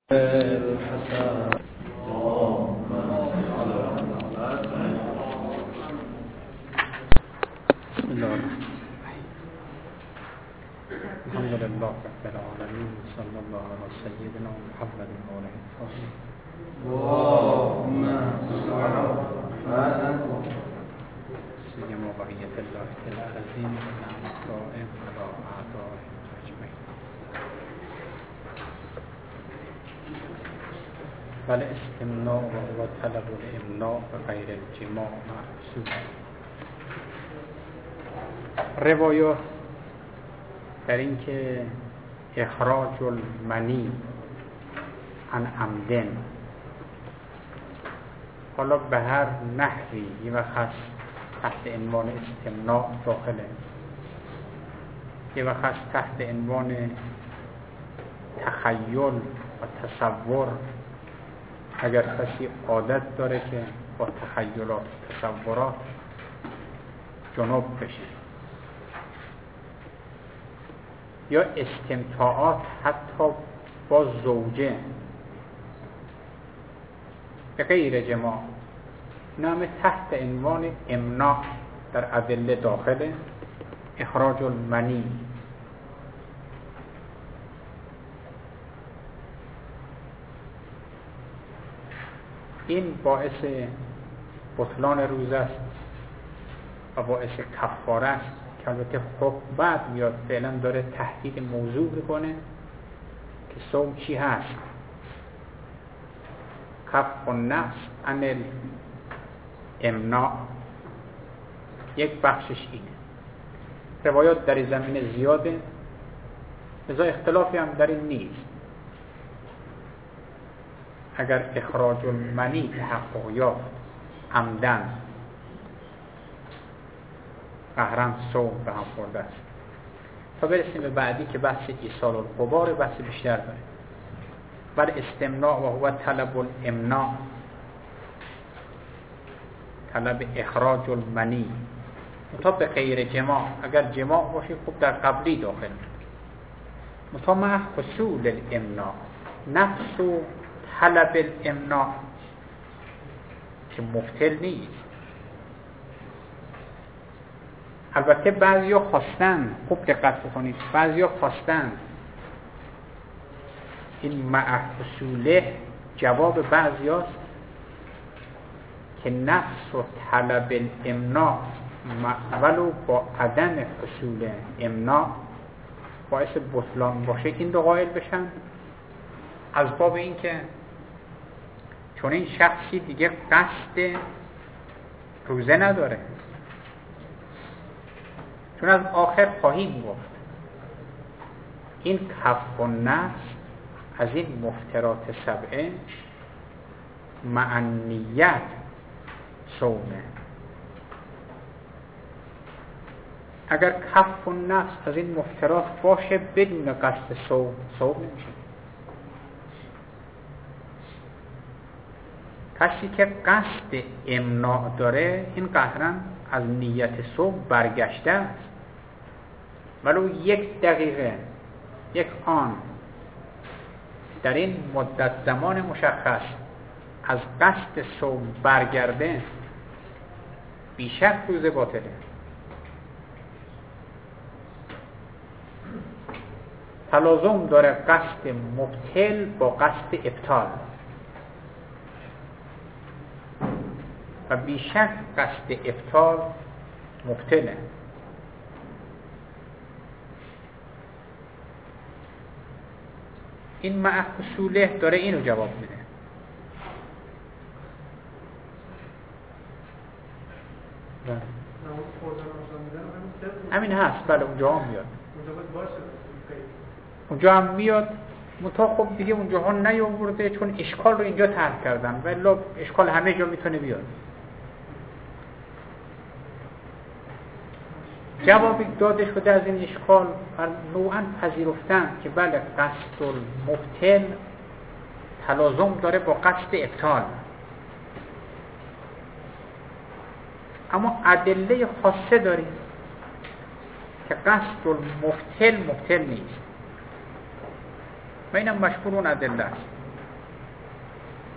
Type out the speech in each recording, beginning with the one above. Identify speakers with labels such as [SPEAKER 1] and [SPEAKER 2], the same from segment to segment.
[SPEAKER 1] الحسن بسم الله الرحمن الرحيم الحمد لله رب العالمين صلى الله على سيدنا محمد وعلى آله وصحبه
[SPEAKER 2] اللهم صل على
[SPEAKER 1] سيما بقية الله العظيم ونعم الدائم على أعدائهم أجمعين. والاستمناء وهو طلب الامناء بغیر الجماع محسوب. روایات در این که اخراج المنی عن عمدن، حالا به هر نحوی یه وقت تحت عنوان استمناء داخله، یه وقت تحت عنوان تخیل و تصور، اگر کسی عادت داره که با تخیلات و تصورات جنوب بشه، یا استمتاعات حتی با زوجه به غیر جماع، نام تحت عنوان امناع در ادله داخله. اخراج المنی، این باعث بطلان روزه است و باعث کفاره است که البته حکم بعد میاد، فعلا داره تحدید موضوع بکنه که صوم چی هست. کف النفس عن الامناع یک بخشش اینه. روایات در این زمینه زیاده، لذا اختلافی هم در این نیست. اگر اخراج المنی تحقق یافت عمدن، قهرن صوم به هم خورده است. تا برسیم به بعدی که بحث ایصال الغبار بحث بیشتر داره. بر استمناء و هو طلب الامناء، طلب اخراج المنی مطابق غیر جماع. اگر جماع باشه خب در قبلی داخل، مطابق حصول الامناء، نفس و طلب الامناء که مفتل نیست. البته بعضیا خواستن، خوب دقت بکنید، بعضیا خواستن این مع حصوله جواب بعضیاست که نفس و طلب الامناء ولو با عدم حصول امناء باعث بطلان باشه، این دو قائل بشن. از باب این که چون این شخصی دیگه قصد روزه نداره، چون از آخر خواهیم گفت این کف النفس از این مفترات سبعه مع نیت صومه. اگر کف النفس از این مفترات باشه بدون قصد صوم نمیشه. کسی که قصد امناع داره این قهرن از نیت صوم برگشته است، ولو یک دقیقه، یک آن در این مدت زمان مشخص از قصد صوم برگرده، بیشک روزه باطله. تلازم داره قصد مبطل با قصد ابطال و بیشک قصد ابطال مبطله. این مع حصوله داره اینو جواب میده. همین هست، بله اونجا هم میاد، اونجا هم میاد. متا خب دیگه اونجا ها نیاورده چون اشکال رو اینجا طرح کردن، ولی اشکال همه جا میتونه بیاد. جوابی داده شده از این اشکال نوعاً پذیرفتن که بله قصد المبطل تلازم داره با قصد ابطال، اما ادله خاصه داریم که قصد المبطل مبطل نیست و اینم مشهور اون ادله است.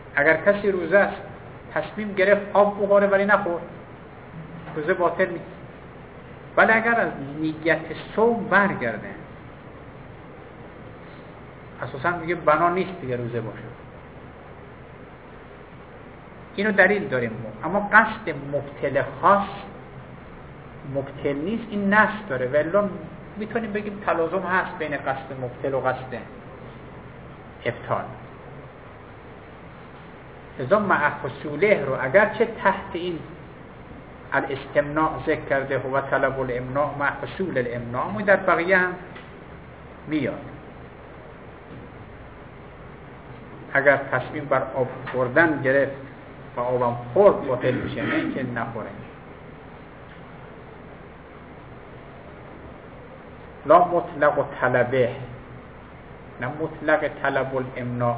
[SPEAKER 1] اگر کسی روزه است تصمیم گرفت آب بخوره ولی نخورد، روزه باطل نیست. ولی اگر از نیت صوم برگرده، اساسا میگه بنا نیست دیگه روزه باشه. اینو دلیل داریم ما. اما قصد مبتل خاص مبتل نیست، این نص داره. ولی میتونیم بگیم تلازم هست بین قصد مبتل و قصد ابطال. ازا مع حصوله رو اگرچه تحت این الاستمناع ذکر کرده هو طلب الامناع مع حصول الامناع، اما در بقیه هم میاد. اگر تصمیم بر آب خوردن گرفت و آبم خورد باطل میشه، نه که نخوره. لا مطلق طلبه، نه مطلق طلب الامناع.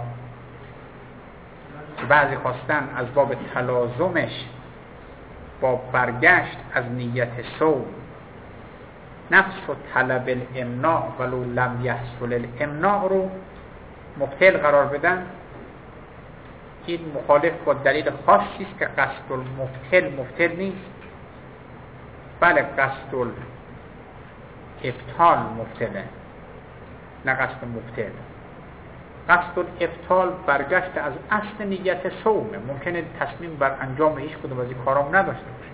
[SPEAKER 1] بعضی خواستن از باب تلازمش با برگشت از نیت صوم نفس و طلب الامناع ولو لم یحصل الامناع رو مبطل قرار بدن. این مخالف با دلیل خاصی است که قصد المبطل مبطل نیست، بله قصد الابطال مبطله، نه قصد مبطل. قصد الابطال برگشت از اصل نیت صومه. ممکنه تصمیم بر انجام هیچ کدوم از این کارام نداشته باشه،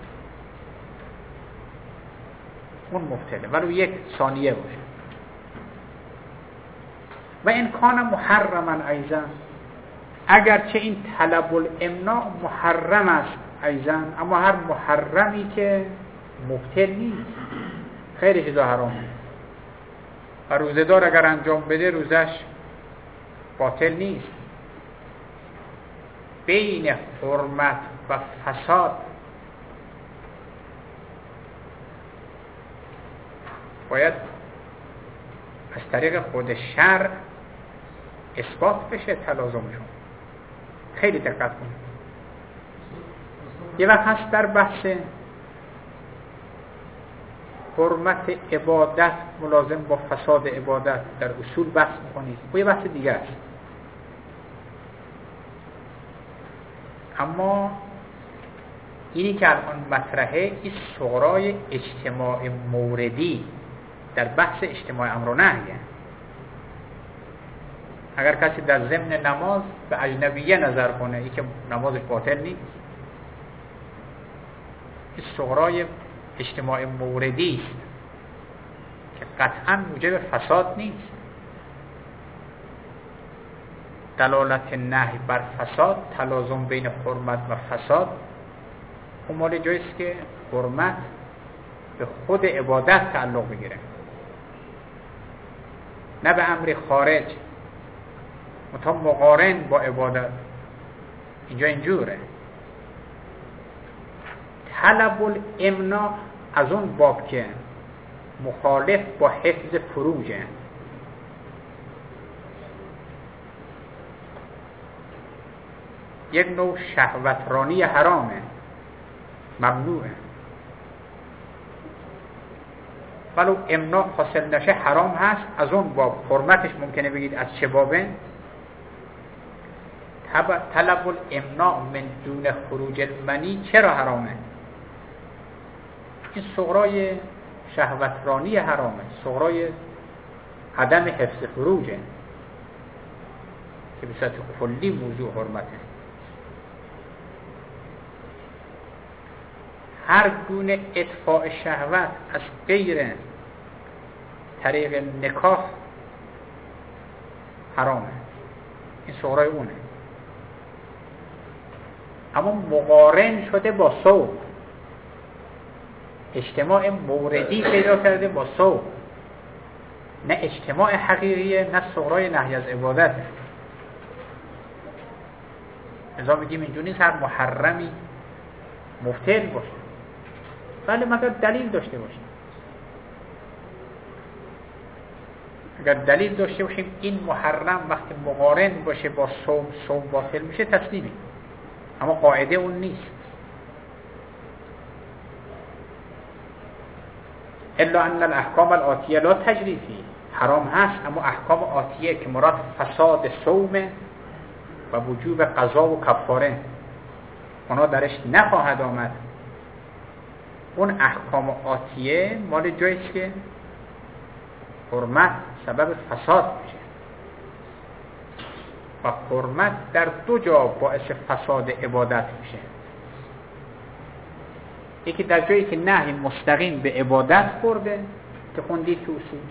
[SPEAKER 1] اون مبطله، ولو یک ثانیه باشه. و این کان محرما ایضا، اگرچه این طلب الامناع محرم است ایضا، اما هر محرمی که مبطل نیست، خیلی چیزا حرامه. و روزه‌دار اگر انجام بده روزش باطل نیست. بین حرمت و فساد باید از طریق خود شرع اثبات بشه تلازمشون. خیلی دقت کنید. یه وقت هست در بحث حرمت عبادت ملازم با فساد عبادت در اصول بحث میکنید، و یه بحث دیگه است. اما اینی که الان مطرحه، این صغرای اجتماع موردی در بحث اجتماع امر و نهیه. اگر کسی در ضمن نماز به اجنبیه نظر کنه، این که نمازش باطل نیست. این صغرای اجتماع موردی است که قطعا موجب فساد نیست. دلالت نهی بر فساد، تلازم بین حرمت و فساد، اون مال جاییست که حرمت به خود عبادت تعلق بگیره، نه به امر خارج، متا مقارن با عبادت. اینجا اینجوره. طلب الامناع از اون باب که مخالف با حفظ فروجه. یک نوع شهوترانی حرامه، ممنوعه. ولو امناع حاصل نشه حرام هست. از اون باب حرمتش ممکنه بگید از چه بابه؟ طلب الامناع من دون خروج المنی چرا حرامه؟ این صغرای شهوترانی حرامه، صغرای عدم حفظ فروجه که به صورت کلی موضوع حرمته. هر گونه اطفاء شهوت از غیر طریق نکاح حرامه. این صغرای اونه. اما مقارن شده با صوم، اجتماع موردی پیدا کرده با صوم، نه اجتماع حقیقیه، نه صغرای نهی از عبادته. لذا میگیم اینجوری نیست هر محرمی مبطل باشه، ولی مگر دلیل داشته باشیم. اگر دلیل داشته باشیم این محرم وقتی مقارن باشه با صوم باطل میشه، تسلیمی. اما قاعده اون نیست. الا ان الاحکام الاتیه لا تجری فیه، حرام هست اما احکام آتیه که مراد فساد صوم و وجوب قضا و کفاره اونا درش نخواهد آمد، اون احکام آتیه مال جاییست که حرمت سبب فساد میشه و حرمت در دو جا باعث فساد عبادت میشه. یکی در جایی که نهی مستقیم به عبادت برده که خوندید تو اصول،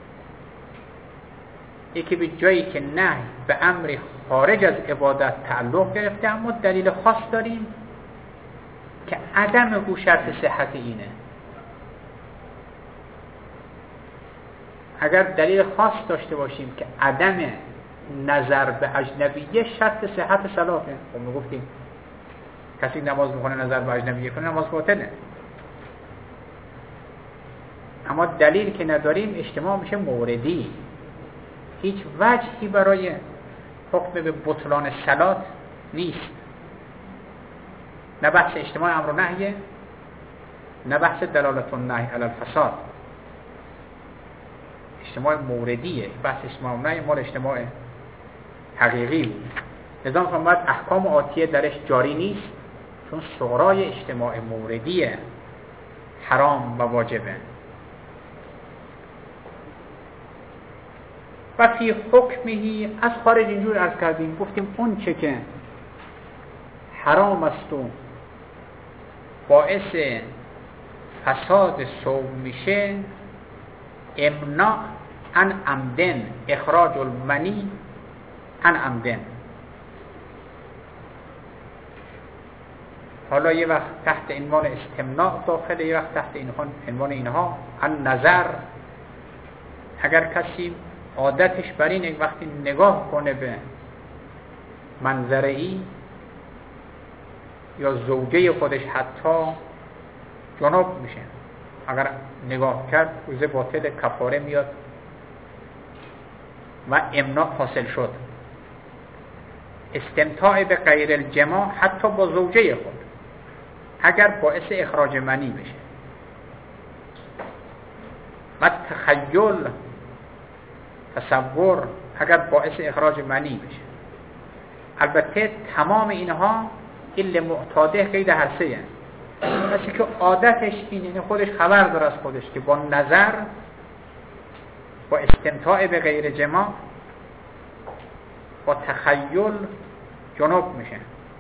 [SPEAKER 1] یکی به جایی که نهی به امر خارج از عبادت تعلق گرفته اما دلیل خاص داریم که عدم او شرط صحت اینه. اگر دلیل خاص داشته باشیم که عدم نظر به اجنبیه شرط صحت صلاته، خب میگفتیم کسی نماز میکنه نظر به اجنبیه کنه نماز باطله، اما دلیل که نداریم اجتماع میشه موردی، هیچ وجهی برای حکم به بطلان صلات نیست. نه بحث اجتماع امر و نهیه، نه بحث دلالت النهی علی الفساد. اجتماع موردیه، بحث اجتماع نهی مال اجتماع حقیقی بود. لذا باید احکام آتیه درش جاری نیست، چون صغرای اجتماع موردیه، حرام و واجبه. و فی حکمهی از خارج اینجور عرض کردیم، گفتیم اون چه که حرام است و باعث فساد صوم میشه، امناع عن عمدن، اخراج المنی عن عمدن. حالا یه وقت تحت عنوان استمناع داخله، یه وقت تحت عنوان اینها عن نظر. اگر کسی عادتش بر اینه وقتی نگاه کنه به منظره‌ای یا زوجه خودش حتی جناب میشه، اگر نگاه کرد روزه باطل کفاره میاد و امناع حاصل شد. استمتاع به غیر الجماع حتی با زوجه خود اگر باعث اخراج منی بشه و تخیل تصور اگر باعث اخراج منی بشه. البته تمام اینها الا معتاده قید هر سه، کسی که عادتش اینه، خودش خبر داره از خودش که با نظر، با استمتاع به غیر جماع، با تخیل جنوب میشه.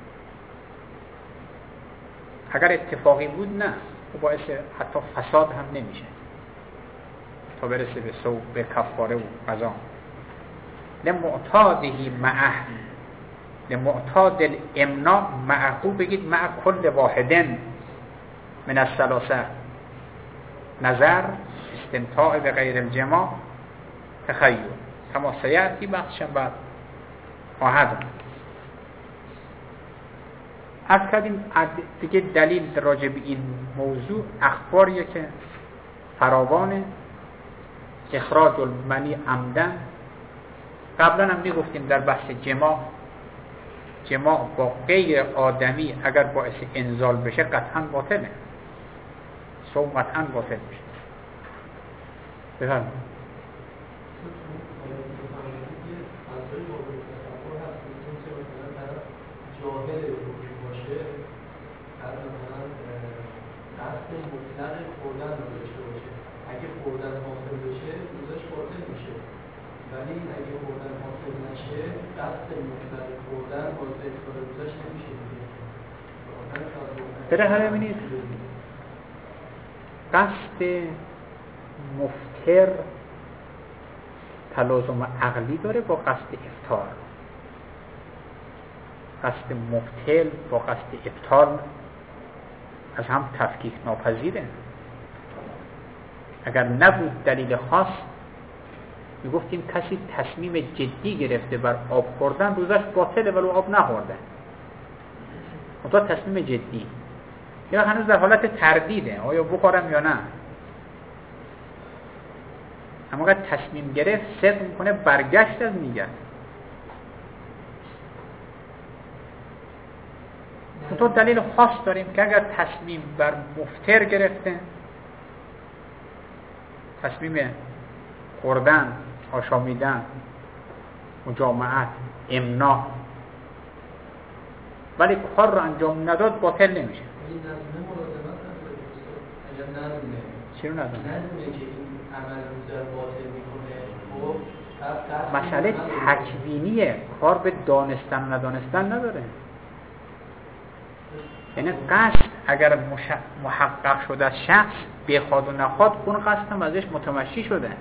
[SPEAKER 1] اگر اتفاقی بود نه، و باعث حتی فساد هم نمیشه تا برسه به صوم، به کفاره و قضا. لمعتادهی معه، لمعتاد الامناع معه، بگید مع کل واحدن من الثلاثه، نظر، استمتاع به غیر الجماع، تخیل. کما سیأتی بخشم بعد خواهد. از کردیم دیگه دلیل راجع به این موضوع اخباریه که فراوانه. اخراج المنی عمدن، قبلا هم میگفتیم در بحث جماع با غیر آدمی اگر باعث انزال بشه قطعا باطله، صوم قطعا باطل میشه. بفرمایید.
[SPEAKER 2] قصد مطلق خوردن رو داشته باشه، اگه خوردن حاصل بشه روزش باطل میشه، ولی اگه خوردن حاصل نشه قصد مطلق خوردن باعث افطار روزش نمیشه دیگه.
[SPEAKER 1] برای همه ببینید قصد مفطر تلازم عقلی داره با قصد افطار. قصد مفطر با قصد افطار از هم تفکیک ناپذیره. اگر نبود دلیل خاص میگفتیم کسی تصمیم جدی گرفته بر آب خوردن روزش باطله ولو آب نخورده، اونطور تصمیم جدی، یا هنوز در حالت تردیده آیا بخورم یا نه. اما اگر تصمیم گرفت صدق میکنه برگشت از نیت. تو دلیل خاص داریم که اگر تصمیم بر مفطر گرفته، تصمیم خوردن، آشامیدن، مجامعت، امناع ولی کار رو انجام نداد باطل نمیشه.
[SPEAKER 2] این نظمه ملازمت نداره اگر نظمه
[SPEAKER 1] چرا نداره؟
[SPEAKER 2] نظمه که این عمل رو در باطل میکنه خب
[SPEAKER 1] مسئله تکوینیه، کار به دانستن ندانستن نداره. یعنی قصد اگر محقق شده از شخص بخواد و نخواد، اون قصد هم ازش متمشی شده،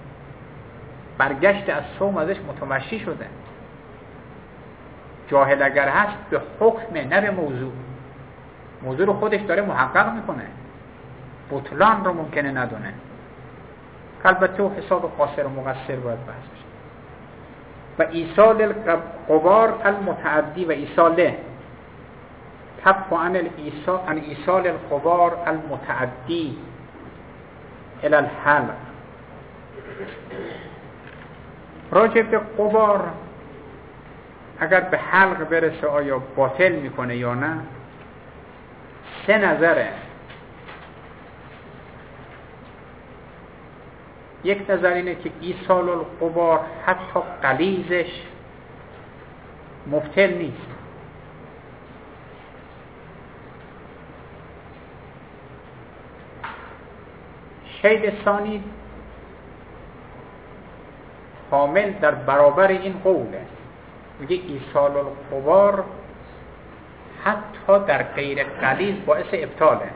[SPEAKER 1] برگشت از صوم ازش متمشی شده. جاهل اگر هست به حکم نه به موضوع رو خودش داره محقق میکنه، بطلان رو ممکنه ندونه. البته و حساب قاصر و مقصر باید بحث بشه. و ایصال القبار المتعدی و ایصاله کف عن ایصال القبار المتعدی الى الحلق. راجع به قبار اگر به حلق برسه آیا باطل میکنه یا نه، سه نظره. یک نظر اینه که ایصال القبار حتی غلیظش مبطل نیست. شیء ثانی حامل در برابر این قوله، میگه ایصال القبار حتی در غیر غلیظ باعث ابطاله.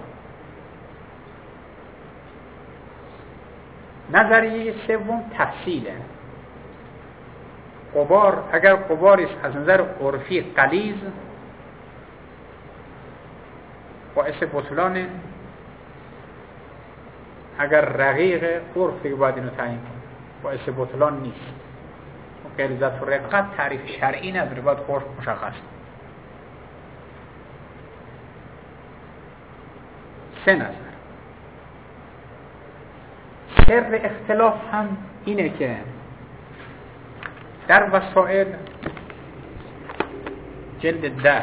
[SPEAKER 1] نظریه سوم تفصیله. قبار اگر قباری از نظر عرفی غلیظ باعث بطلانه، اگر رقیق عرفی باید اینو تعیین کنه باعث بطلان نیست. غلیظت و رقت تعریف شرعی نداره، باید عرف مشخص. سه نظر. سر اختلاف هم اینه که در وسائل جلد 10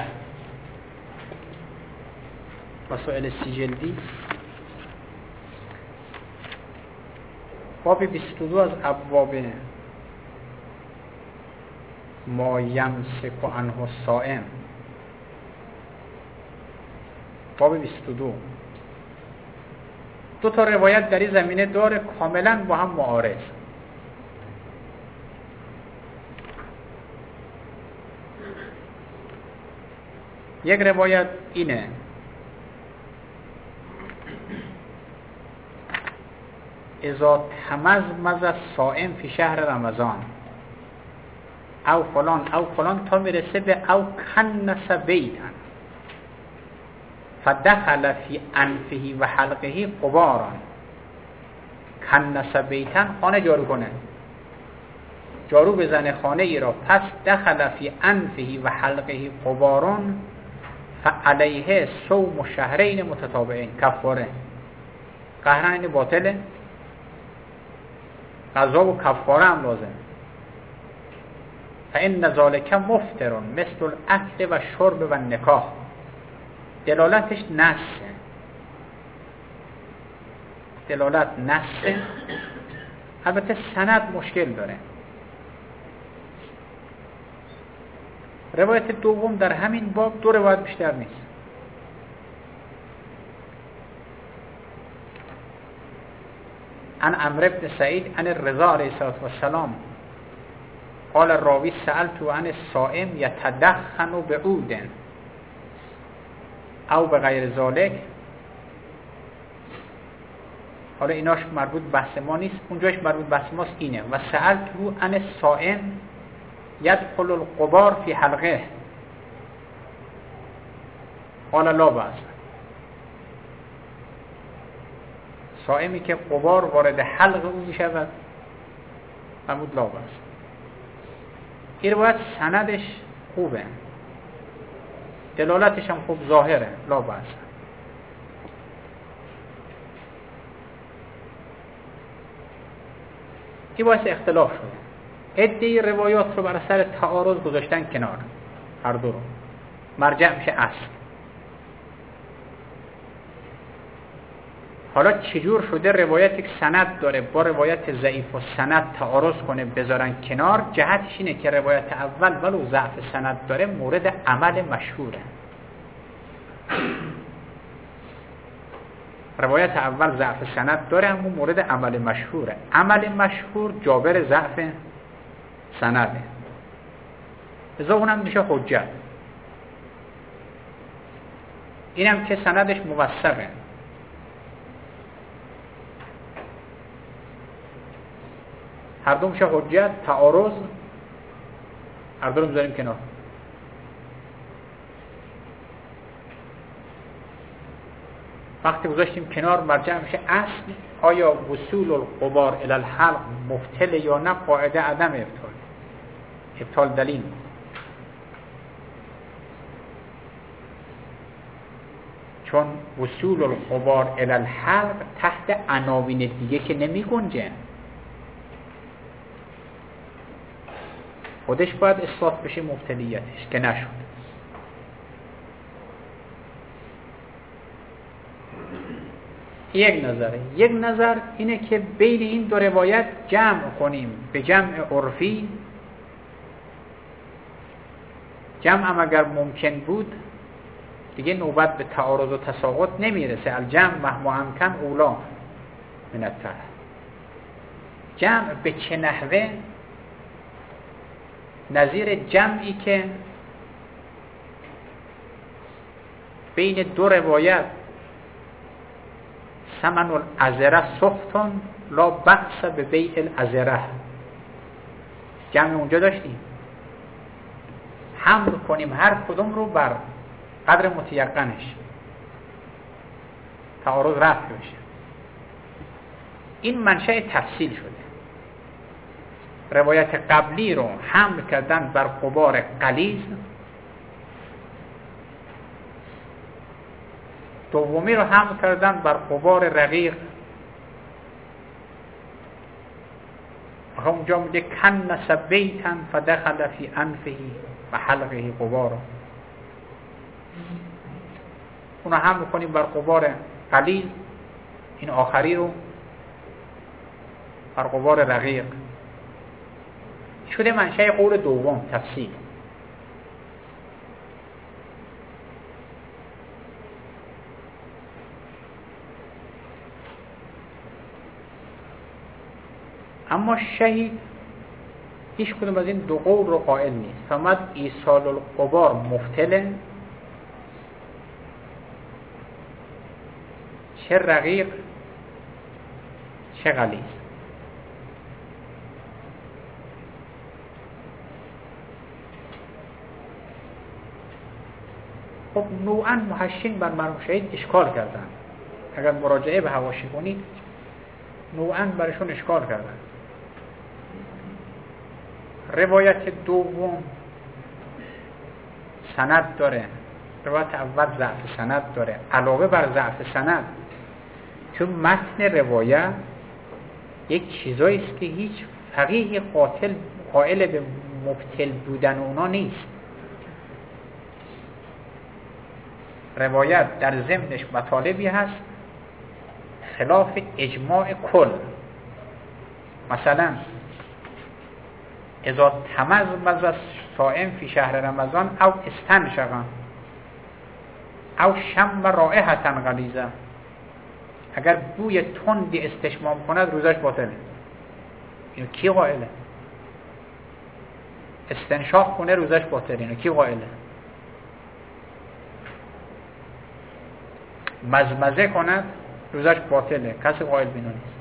[SPEAKER 1] وسائل 30 جلدی باب 22 از ابواب ما یمسک عنه الصائم، باب 22 دو تا روایت در این زمینه داره کاملا با هم معارض. یک روایت اینه اذا تمزمز الصائم فی شهر رمضان او فلان تا میرسه به او کنس بیتا فدخل فی انفه و حلقه قبارا. کنس بیتا خانه جارو کنه، جارو بزنه خانه ای را، پس دخل فی انفه و حلقه قبارا فعلیه صوم شهرین متتابعین. کفاره قهرین باطله، قضا و کفاره هم لازم. فإن ذلک مفطر مثل الاکل و شرب و نکاح. دلالتش نسه، دلالت نسه. البته سند مشکل داره. روایت دوم در همین باب دو روایت بیشتر نیست. عن عمرو بن سعید عن الرضا علیه السلام قال الراوی سألت عن الصائم یتدخن بعود او به غیر ذالک. حالا ایناش مربوط بحث ما نیست، اونجاش مربوط بحث ماست. اینه و سألت عن الصائم یدخل القبار فی حلقه قال لا بأس. صائمی که قبار وارد حلق او می شود فرمود لا بأس. این روایت سندش خوبه، دلالتش هم خوب ظاهره، لا بأس. این باعث اختلاف شده. عده روایات رو بر سر تعارض گذاشتن کنار، هر دو رو مرجع میشه اصل. حالا چجور شده روایت یک سند داره با روایت ضعیف و سند تعارض کنه بذارن کنار؟ جهتش اینه که روایت اول ولو ضعف سند داره مورد عمل مشهوره. روایت اول ضعف سند داره اما مورد عمل مشهوره. عمل مشهور جابر ضعف سنده، ازا اونم میشه حجت. اینم که سندش موثقه. هر دو میشه حجت. تعارض هر دو رو میذاریم کنار. وقتی گذاشتیم کنار مرجع میشه اصل. آیا وصول الغبار الی الحلق مبطل یا نه؟ قاعده عدم ابطال دلیل. چون وصول الغبار الی الحلق تحت عناوین دیگه که نمی گنجه، خودش باید اثبات بشه مبتلیتش که نشد. یک نظره. یک نظر اینه که بین این دو روایت جمع کنیم به جمع عرفی. جمع هم اگر ممکن بود دیگه نوبت به تعارض و تساقط نمیرسه. الجمع مهما امکن اولا من الترک. جمع به چه نحوه؟ نظیر جمعی که بین دو روایت ثمن العذره سختن لا بأس به بیع العذره. جمع اونجا داشتیم حمل کنیم هر کدوم رو بر قدر متیقنش، تعارض رفع بشه. این منشأ تفصیل شده. روایت قبلی رو حمل کردن بر غبار غلیظ، دومی رو حمل کردن بر غبار رقیق. اونجا میگه کنس بیتا فدخل فی انفه و حلقه غبار. اونو حمل کنیم بر غبار غلیظ، این آخری رو بر غبار رقیق. شده منشأ قول دوم تفصیل. اما شهید هیچ کدوم از این دو قول رو قائل نیست. فمد ایصال الغبار مفتله، چه رقیق چه غلیظ. خب نوعا محشین بر مرحوم شهید اشکال کردن. اگر مراجعه به حواشی کنید نوعا برشون اشکال کردن. روایت دوم سند داره، روایت اول ضعف سند داره. علاوه بر ضعف سند تو متن روایت یک چیزایی است که هیچ فقیه قائل به مبطل بودن اونا نیست. روایت در ضمنش مطالبی هست خلاف اجماع کل. مثلا اذا تمزمز الصائم فی شهر رمضان او استنشق او شم رائحة غلیظه، اگر بوی تندی استشمام کند روزش باطله. اینو کی قائله؟ استنشاق کنه روزش باطله. اینو کی قائله؟ مزمزه کند روزش باطله. کسی قائل بینو نیست.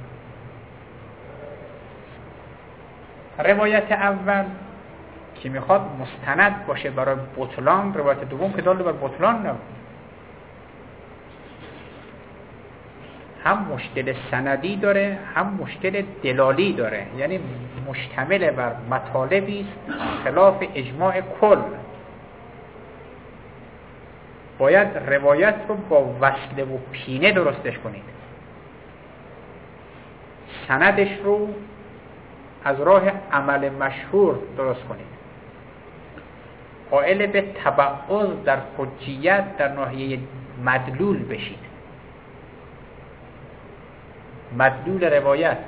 [SPEAKER 1] روایت اول که میخواد مستند باشه برای بطلان، روایت دوم که داله بر بطلان نبود. هم مشکل سندی داره هم مشکل دلالی داره، یعنی مشتمل بر مطالبی است خلاف اجماع کل. باید روایت رو با وصله و پینه درستش کنید. سندش رو از راه عمل مشهور درست کنید. قائل به تبعض در حجیت در ناحیه مدلول بشید. مدلول روایت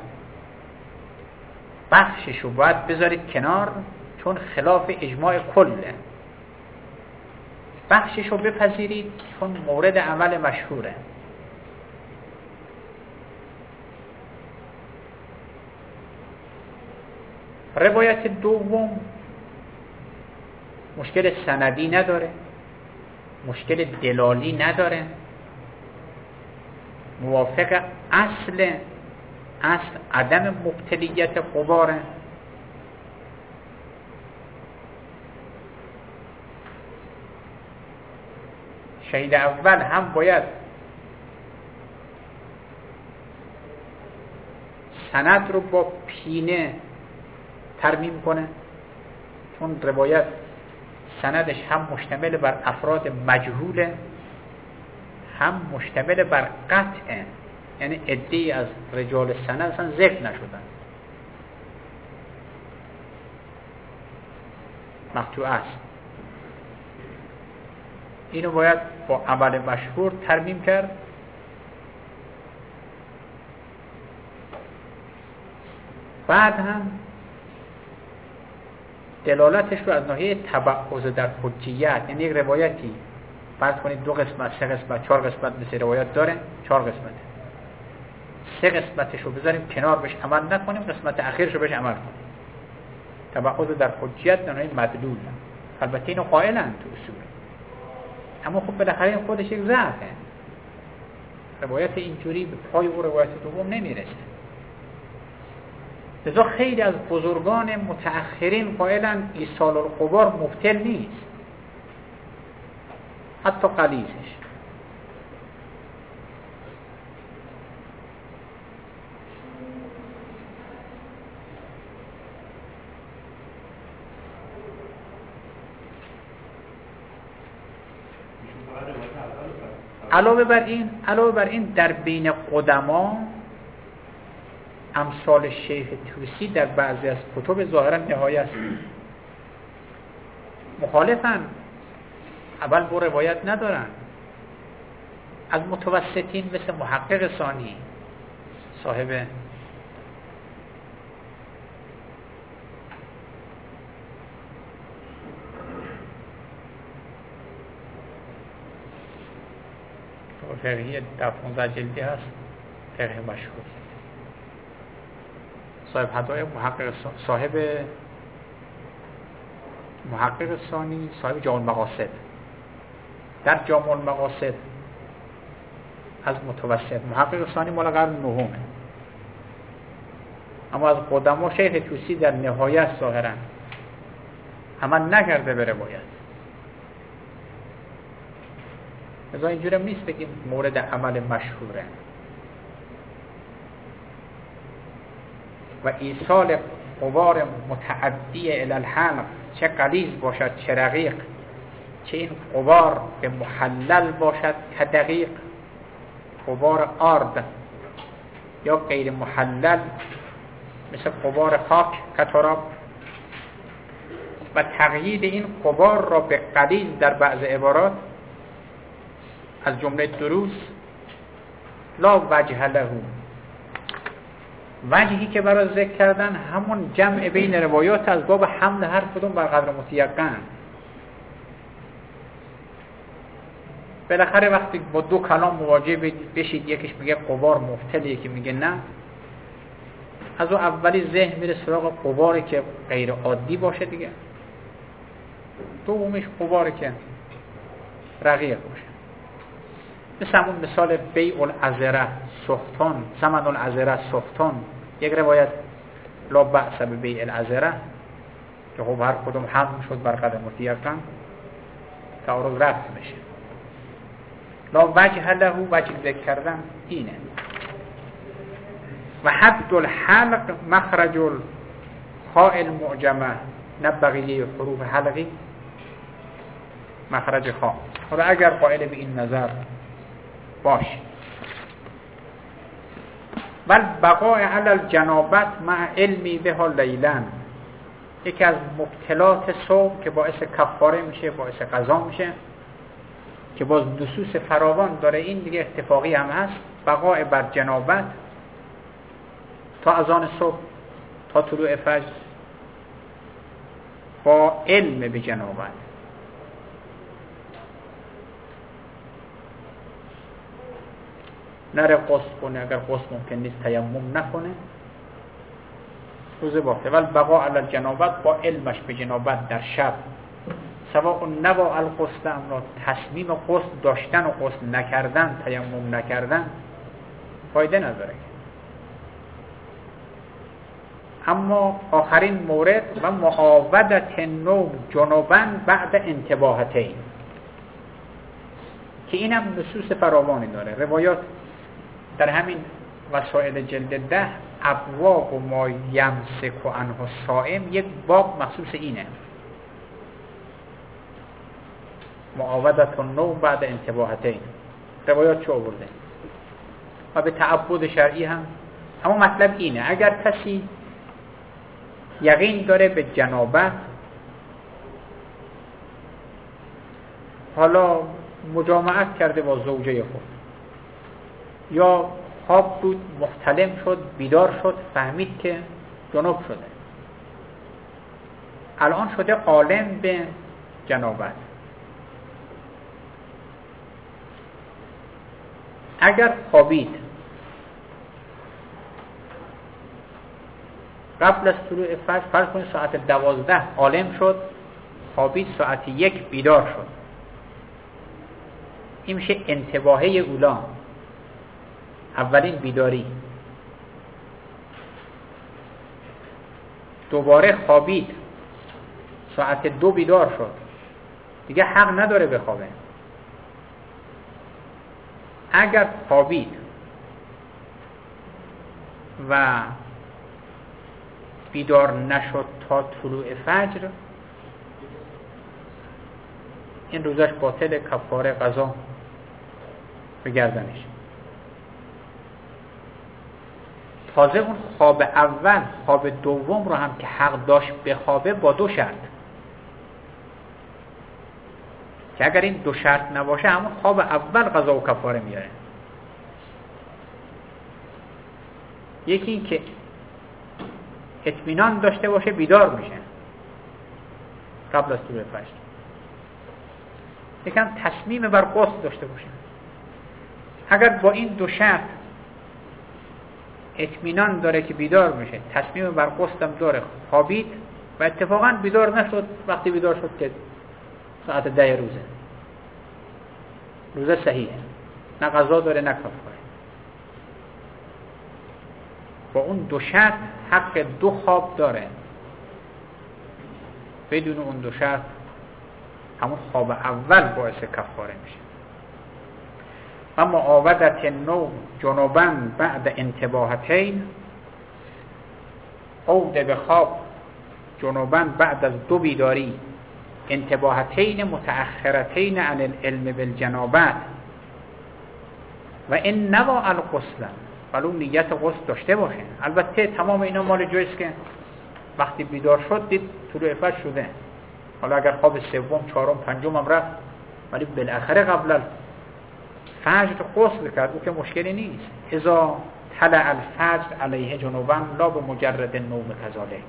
[SPEAKER 1] بخششو باید بذارید کنار، چون خلاف اجماع کله. بخششو بپذیرید چون مورد عمل مشهوره. روایت دوم مشکل سندی نداره، مشکل دلالی نداره، موافق اصل عدم مبتلیت غباره. شهید اول هم باید سند رو با پینه ترمیم کنه، چون روایت سندش هم مشتمل بر افراد مجهوله، هم مشتمل بر قطعه، یعنی عده‌ای از رجال سند اصلا ذکر نشدن، مقطوع است. اینو باید با عمل مشهور ترمیم کرد. بعد هم دلالتش رو از ناحیه تبعض در حجیت، یعنی یک روایتی فرض کنید 2 قسمت 3 قسمت 4 قسمت مثل روایت داره، 4 قسمته، 3 قسمتش رو بذاریم کنار بهش عمل نکنیم، قسمت اخیرش رو بهش عمل کنیم. تبعض در حجیت در ناحیه مدلول. البته اینو قائلن تو اصول، اما خب بالاخره این خودش یک ضعفه. روایت اینجوری به پای او روایت دوم نمیرسه. لذا خیلی از بزرگان متأخرین قائلن ایصال الغبار مبطل نیست، حتی غلیظش. علاوه بر این در بین قدما امثال شیخ طوسی در بعضی از کتب ظاهرا نهایه است، مخالفن، اول با روایت ندارن. از متوسطین مثل محقق ثانی صاحب فقهی در 15 جلدی هست، فقه مشهور، صاحب هدای محقق ثانی، صاحب جامع المقاصد. در جامع المقاصد از متوسط، محقق ثانی مال قرن 9، اما از قدما شیخ طوسی در نهایت ظاهرا عمل نکرده به روایت. لذا اینجوری هم نیست بگیم مورد عمل مشهوره. و ایصال غبار متعدی الی الحلق، چه غلیظ باشد چه رقیق، چه این غبار به محلل باشد که دقیق، غبار آرد یا غیر محلل مثل غبار خاک که تراب، و تقیید این غبار را به غلیظ در بعض عبارات از جمله دروس لا وجه له، وجهی که برای ذکر کردن همون جمع بین روایات از باب حمل هر کدوم بر قدر متیقن. بالاخره وقتی با 2 کلام مواجه بشید، یکیش میگه غبار مبطل، یکی میگه نه، از اون اولی ذهن میره سراغ غباری که غیر عادی باشه دیگه، دومیش غباری که رقیق باشه. مثل همون مثال بیع العذره سختان، ثمن العذره سختان، یک روایت لا بأس به بیع العذره که خب هر کدوم حمل شد بر قدر متیقن، تعارض رفت میشه. لا وجه له، وجه ذکر کردن اینه. و حد الحلق مخرج الخاء المعجمه، نه بقیه حروف حلقی، مخرج خاء. حالا اگر قائل به این نظر باش، بل بقای علی الجنابت مع علمی بها لیلن، یکی از مبتلات صوم که باعث کفاره میشه، باعث قضا میشه، که باز نصوص فراوان داره، این دیگه اتفاقی هم هست، بقای بر جنابت تا اذان صبح تا طلوع فجر با علم به جنابت. نره غسل کنه، اگر غسل ممکن نیست تیمم نکنه، روزه باطله. ولی بقا علی الجنابت، با علمش به جنابت در شب، سواء نوا الغسل امر، تصمیم غسل داشتن و غسل نکردن، تیمم نکردن فایده نداره. اما آخرین مورد و معاودت نوم جنوبا بعد انتباهتین، که اینم نصوص فراوانی داره. روایات در همین وسائل جلد 10 ابواب و ما یمسک عنه الصائم، یک باب مخصوص اینه، معاودت النوم بعد انتباهتین. روایات چه آورده و به تعبد شرعی هم. اما مطلب اینه اگر کسی یقین داره به جنابت، حالا مجامعت کرده با زوجه خود یا خواب بود محتلم شد، بیدار شد، فهمید که جنوب شده، الان شده عالم به جنابت، اگر خوابید قبل از طلوع فجر، فرض کنید ساعت 12 عالم شد، خوابید ساعت 1 بیدار شد، این میشه انتباهه اولا، اولین بیداری. دوباره خوابید ساعت 2 بیدار شد، دیگه حق نداره بخوابه. اگر خوابید و بیدار نشد تا طلوع فجر، این روزش باطل، کفاره قضا به گردنش. تازه اون خواب اول، خواب دوم رو هم که حق داشت بخوابه با 2 شرط، که اگر این 2 شرط نباشه همون خواب اول قضا و کفاره میاره. یکی این که اطمینان داشته باشه بیدار میشه قبل از طلوع فجر، یکم تصمیم بر غسل داشته باشه. اگر با این 2 شرط اطمینان داره که بیدار میشه، تصمیم بر غسل هم داره، خوابید و اتفاقا بیدار نشد، وقتی بیدار شد که ساعت 10 روزه صحیحه، نه قضا داره نه کفاره. با اون 2 شرط حق 2 خواب داره، بدون اون 2 شرط همون خواب اول باعث کفاره میشه. و معاودت نوم جنوبا بعد انتباهتین، عود به خواب جنوبا بعد از 2 بیداری، انتباهتین متأخرتین عن العلم بالجنابت، و این نوا الغسل، ولو نیت غسل داشته باشه. البته تمام اینا مال جایست که وقتی بیدار شد دید طلوع فجر شده، حالا اگر خواب 3م 4م 5م هم رفت ولی بالاخره قبل فجر غسل کرد، او که مشکلی نیست. اذا طلع الفجر علیه جنوبا لا به مجرد نوم کذالک،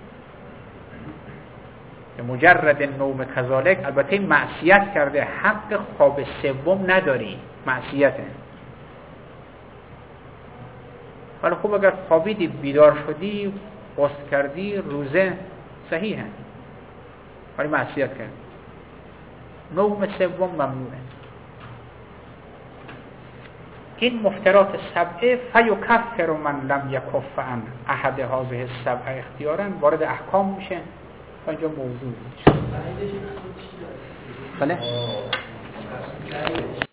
[SPEAKER 1] به مجرد نوم کذالک البته معصیت کرده، حق خواب 3م نداری، معصیته. ولی خوب اگر خوابیدی بیدار شدی غسل کردی روزه صحیحه، ولی معصیت کرد، نوم 3م ممنوعه. این مفترات 7 فیکفر من لم یکف عن احد هذه 7 اختیارا وارد احکام میشه و اینجا موضوع میشه. بله